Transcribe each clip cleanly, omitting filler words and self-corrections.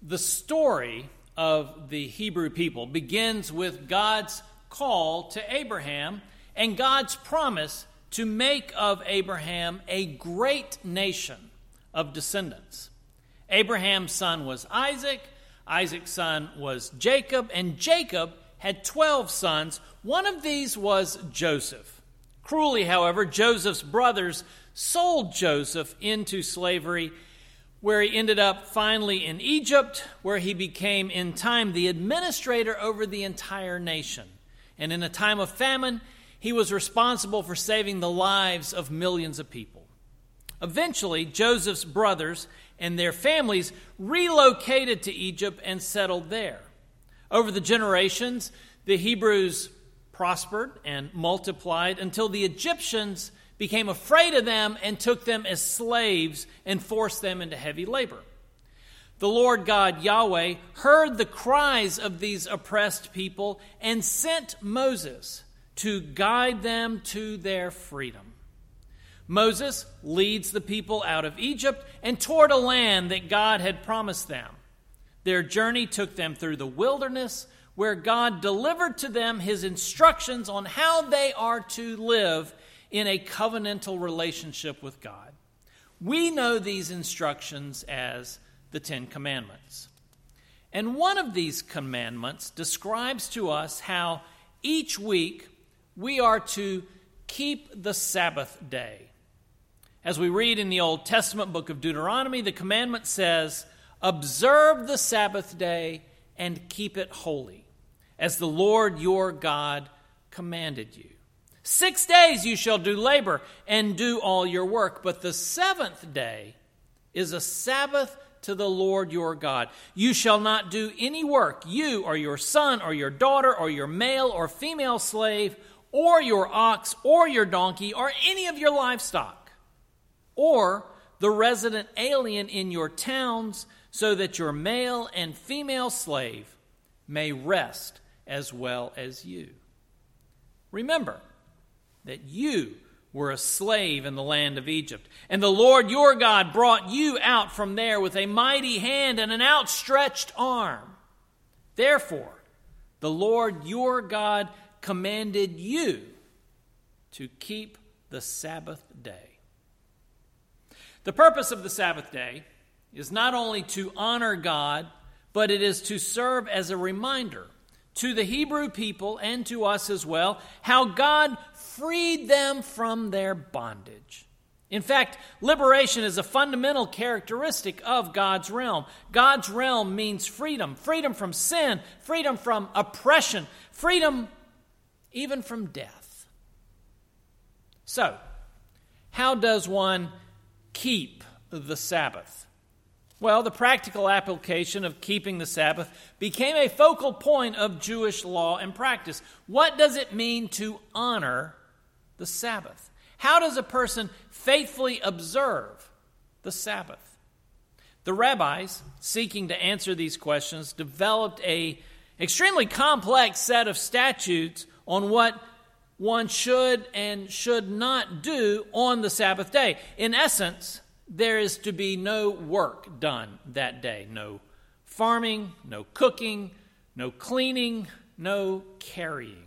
The story of the Hebrew people begins with God's call to Abraham and God's promise to make of Abraham a great nation of descendants. Abraham's son was Isaac, Isaac's son was Jacob, and Jacob had 12 sons. One of these was Joseph. Cruelly, however, Joseph's brothers sold Joseph into slavery, where he ended up finally in Egypt, where he became in time the administrator over the entire nation. And in a time of famine, he was responsible for saving the lives of millions of people. Eventually, Joseph's brothers and their families relocated to Egypt and settled there. Over the generations, the Hebrews prospered and multiplied until the Egyptians became afraid of them and took them as slaves and forced them into heavy labor. The Lord God, Yahweh, heard the cries of these oppressed people and sent Moses to guide them to their freedom. Moses leads the people out of Egypt and toward a land that God had promised them. Their journey took them through the wilderness, where God delivered to them his instructions on how they are to live in a covenantal relationship with God. We know these instructions as the Ten Commandments. And one of these commandments describes to us how each week we are to keep the Sabbath day. As we read in the Old Testament book of Deuteronomy, the commandment says, "Observe the Sabbath day and keep it holy, as the Lord your God commanded you. 6 days you shall do labor and do all your work, but the seventh day is a Sabbath to the Lord your God. You shall not do any work, you or your son or your daughter or your male or female slave or your ox or your donkey or any of your livestock, or the resident alien in your towns, so that your male and female slave may rest as well as you." Remember that you were a slave in the land of Egypt, and the Lord your God brought you out from there with a mighty hand and an outstretched arm. Therefore, the Lord your God commanded you to keep the Sabbath day. The purpose of the Sabbath day is not only to honor God, but it is to serve as a reminder to the Hebrew people and to us as well how God freed them from their bondage. In fact, liberation is a fundamental characteristic of God's realm. God's realm means freedom, freedom from sin, freedom from oppression, freedom even from death. So, how does one keep the Sabbath? Well, the practical application of keeping the Sabbath became a focal point of Jewish law and practice. What does it mean to honor the Sabbath? How does a person faithfully observe the Sabbath? The rabbis, seeking to answer these questions, developed an extremely complex set of statutes on what one should and should not do on the Sabbath day. In essence, there is to be no work done that day. No farming, no cooking, no cleaning, no carrying.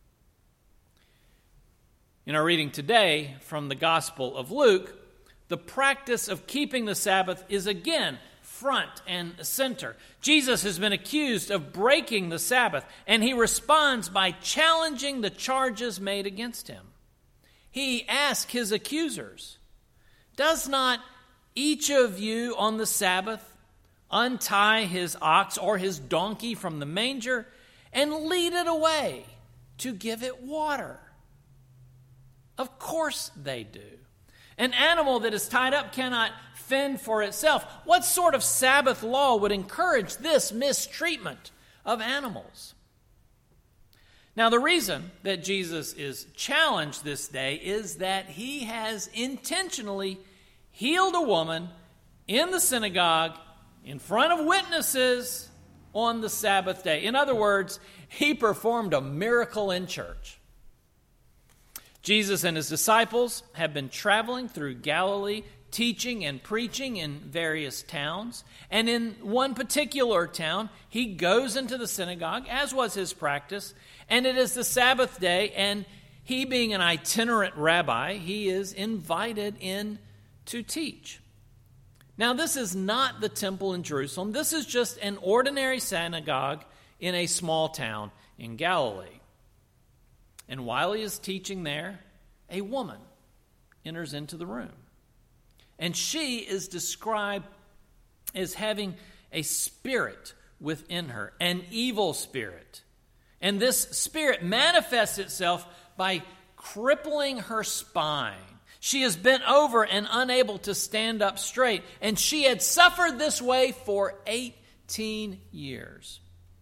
In our reading today from the Gospel of Luke, the practice of keeping the Sabbath is again front and center. Jesus has been accused of breaking the Sabbath, and he responds by challenging the charges made against him. He asks his accusers, "Does not each of you on the Sabbath untie his ox or his donkey from the manger and lead it away to give it water?" Of course they do. An animal that is tied up cannot fend for itself. What sort of Sabbath law would encourage this mistreatment of animals? Now, the reason that Jesus is challenged this day is that he has intentionally healed a woman in the synagogue in front of witnesses on the Sabbath day. In other words, he performed a miracle in church. Jesus and his disciples have been traveling through Galilee, teaching and preaching in various towns. And in one particular town, he goes into the synagogue, as was his practice, and it is the Sabbath day, and he, being an itinerant rabbi, he is invited in to teach. Now, this is not the temple in Jerusalem. This is just an ordinary synagogue in a small town in Galilee. And while he is teaching there, a woman enters into the room. And she is described as having a spirit within her, an evil spirit. And this spirit manifests itself by crippling her spine. She is bent over and unable to stand up straight, and she had suffered this way for 18 years.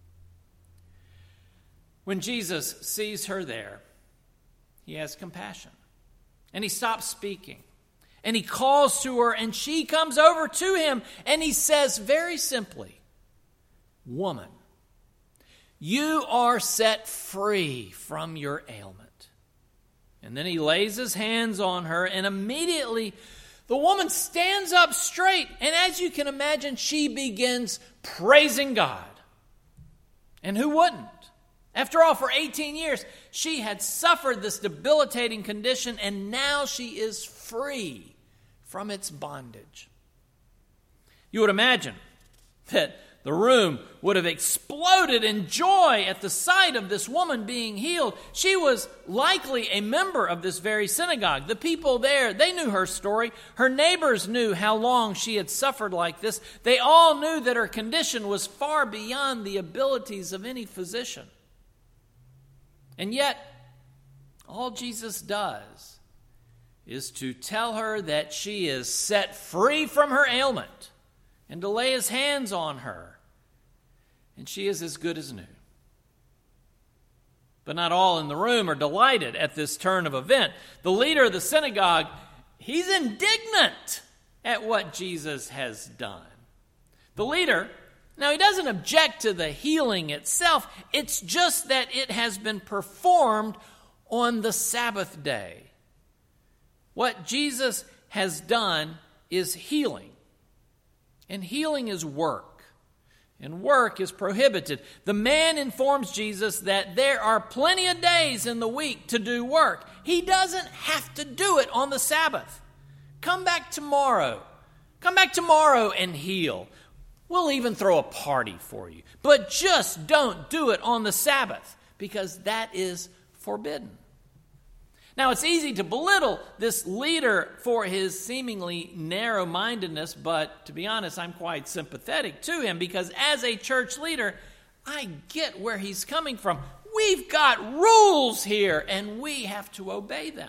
When Jesus sees her there, he has compassion, and he stops speaking, and he calls to her, and she comes over to him, and he says very simply, "Woman, you are set free from your ailment." And then he lays his hands on her, and immediately the woman stands up straight. And as you can imagine, she begins praising God. And who wouldn't? After all, for 18 years, she had suffered this debilitating condition, and now she is free from its bondage. You would imagine that the room would have exploded in joy at the sight of this woman being healed. She was likely a member of this very synagogue. The people there, they knew her story. Her neighbors knew how long she had suffered like this. They all knew that her condition was far beyond the abilities of any physician. And yet, all Jesus does is to tell her that she is set free from her ailment and to lay his hands on her. And she is as good as new. But not all in the room are delighted at this turn of event. The leader of the synagogue, he's indignant at what Jesus has done. The leader, now he doesn't object to the healing itself. It's just that it has been performed on the Sabbath day. What Jesus has done is healing. And healing is work. And work is prohibited. The man informs Jesus that there are plenty of days in the week to do work. He doesn't have to do it on the Sabbath. Come back tomorrow. Come back tomorrow and heal. We'll even throw a party for you. But just don't do it on the Sabbath, because that is forbidden. Now, it's easy to belittle this leader for his seemingly narrow-mindedness, but to be honest, I'm quite sympathetic to him, because as a church leader, I get where he's coming from. We've got rules here, and we have to obey them.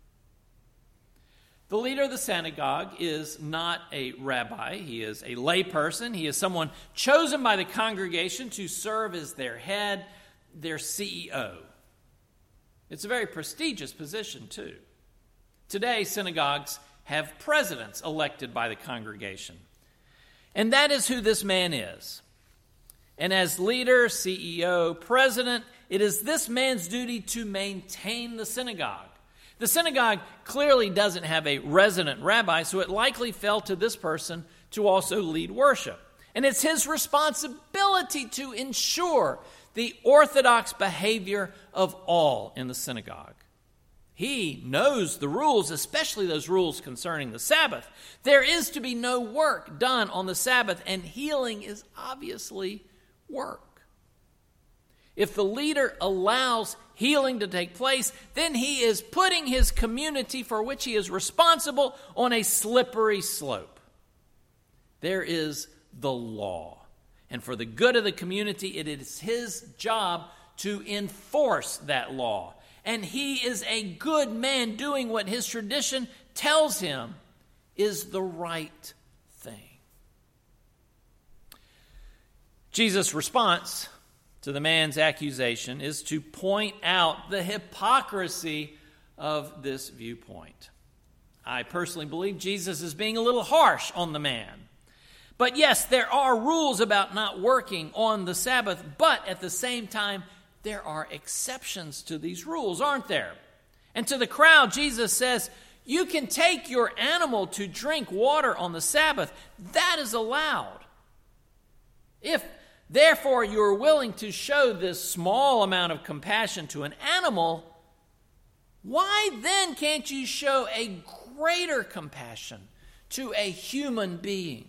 The leader of the synagogue is not a rabbi. He is a layperson. He is someone chosen by the congregation to serve as their head, their CEO. It's a very prestigious position, too. Today, synagogues have presidents elected by the congregation. And that is who this man is. And as leader, CEO, president, it is this man's duty to maintain the synagogue. The synagogue clearly doesn't have a resident rabbi, so it likely fell to this person to also lead worship. And it's his responsibility to ensure the orthodox behavior of all in the synagogue. He knows the rules, especially those rules concerning the Sabbath. There is to be no work done on the Sabbath, and healing is obviously work. If the leader allows healing to take place, then he is putting his community for which he is responsible on a slippery slope. There is the law. And for the good of the community, it is his job to enforce that law. And he is a good man doing what his tradition tells him is the right thing. Jesus' response to the man's accusation is to point out the hypocrisy of this viewpoint. I personally believe Jesus is being a little harsh on the man. But yes, there are rules about not working on the Sabbath, but at the same time, there are exceptions to these rules, aren't there? And to the crowd, Jesus says, You can take your animal to drink water on the Sabbath. That is allowed. If, therefore, you are willing to show this small amount of compassion to an animal, why then can't you show a greater compassion to a human being?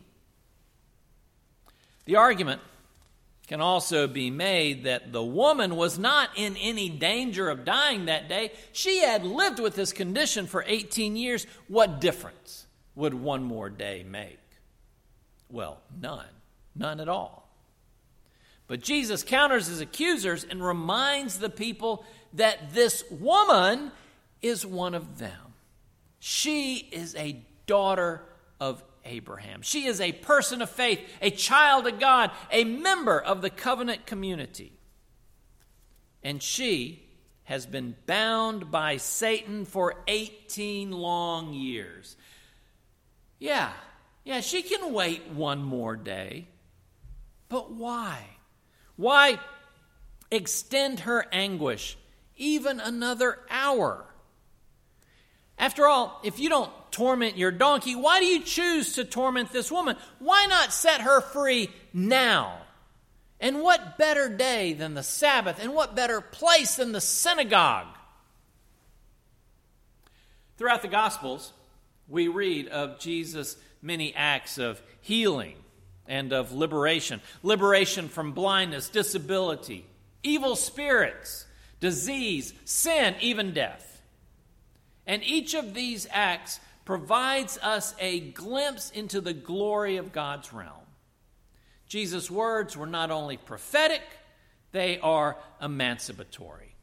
The argument can also be made that the woman was not in any danger of dying that day. She had lived with this condition for 18 years. What difference would one more day make? Well, none. None at all. But Jesus counters his accusers and reminds the people that this woman is one of them. She is a daughter of Abraham. She is a person of faith, a child of God, a member of the covenant community. And she has been bound by Satan for 18 long years. Yeah, she can wait one more day. But why? Why extend her anguish even another hour? After all, if you don't torment your donkey, why do you choose to torment this woman? Why not set her free now? And what better day than the Sabbath? And what better place than the synagogue? Throughout the Gospels, we read of Jesus' many acts of healing and of liberation. Liberation from blindness, disability, evil spirits, disease, sin, even death. And each of these acts provides us a glimpse into the glory of God's realm. Jesus' words were not only prophetic, they are emancipatory.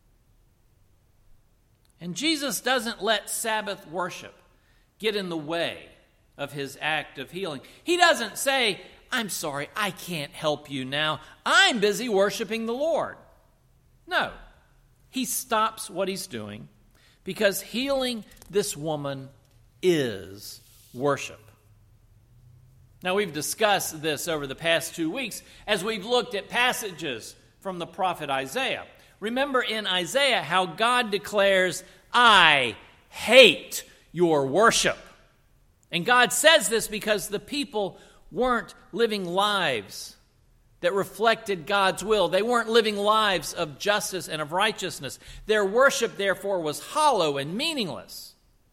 And Jesus doesn't let Sabbath worship get in the way of his act of healing. He doesn't say, "I'm sorry, I can't help you now. I'm busy worshiping the Lord." No, he stops what he's doing because healing this woman is worship. Now, we've discussed this over the past 2 weeks as we've looked at passages from the prophet Isaiah. Remember in Isaiah how God declares, "I hate your worship." And God says this because the people weren't living lives that reflected God's will. They weren't living lives of justice and of righteousness. Their worship, therefore, was hollow and meaningless.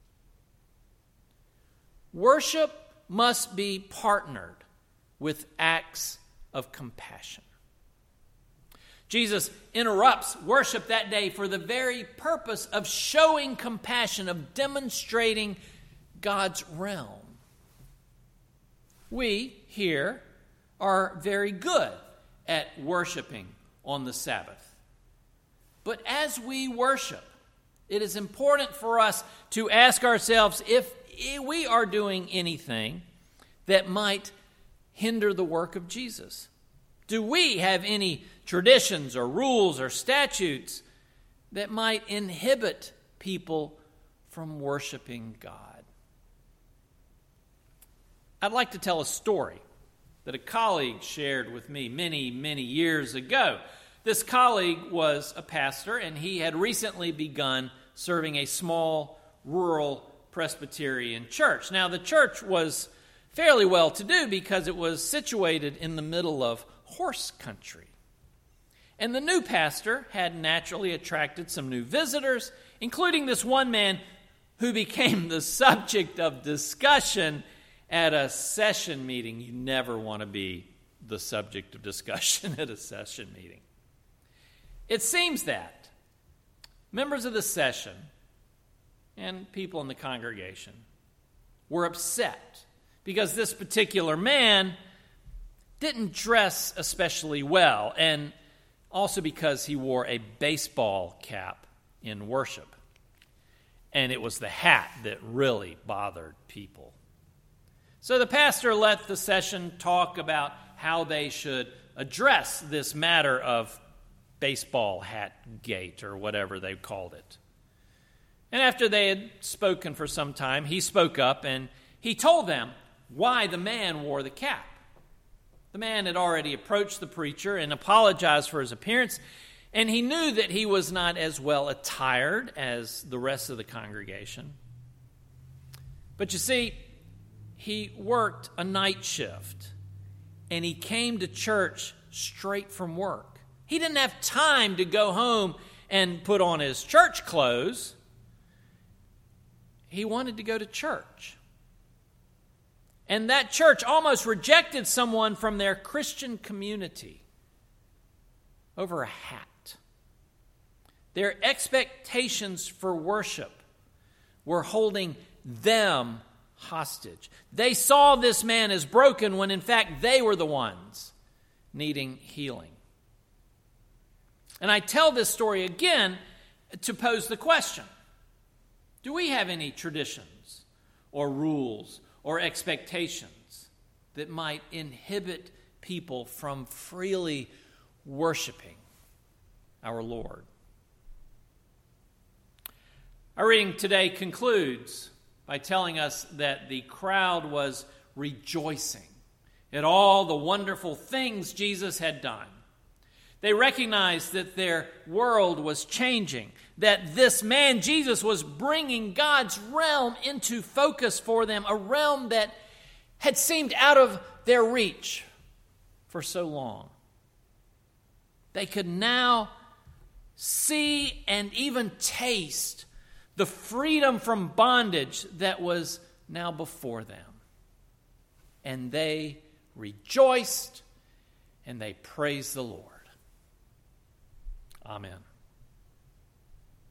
Worship must be partnered with acts of compassion. Jesus interrupts worship that day for the very purpose of showing compassion, of demonstrating God's realm. We here are very good at worshiping on the Sabbath. But as we worship, it is important for us to ask ourselves if we are doing anything that might hinder the work of Jesus. Do we have any traditions or rules or statutes that might inhibit people from worshiping God? I'd like to tell a story that a colleague shared with me many, many years ago. This colleague was a pastor, and he had recently begun serving a small rural Presbyterian church. Now, the church was fairly well-to-do because it was situated in the middle of horse country. And the new pastor had naturally attracted some new visitors, including this one man who became the subject of discussion at a session meeting. You never want to be the subject of discussion at a session meeting. It seems that members of the session and people in the congregation were upset because this particular man didn't dress especially well, and also because he wore a baseball cap in worship. And it was the hat that really bothered people. So the pastor let the session talk about how they should address this matter of baseball hat gate or whatever they called it. And after they had spoken for some time, he spoke up and he told them why the man wore the cap. The man had already approached the preacher and apologized for his appearance, and he knew that he was not as well attired as the rest of the congregation. But you see, he worked a night shift, and he came to church straight from work. He didn't have time to go home and put on his church clothes. He wanted to go to church. And that church almost rejected someone from their Christian community over a hat. Their expectations for worship were holding them hostage. They saw this man as broken when in fact they were the ones needing healing. And I tell this story again to pose the question: do we have any traditions or rules or expectations that might inhibit people from freely worshiping our Lord? Our reading today concludes by telling us that the crowd was rejoicing at all the wonderful things Jesus had done. They recognized that their world was changing, that this man, Jesus, was bringing God's realm into focus for them, a realm that had seemed out of their reach for so long. They could now see and even taste the freedom from bondage that was now before them. And they rejoiced and they praised the Lord. Amen.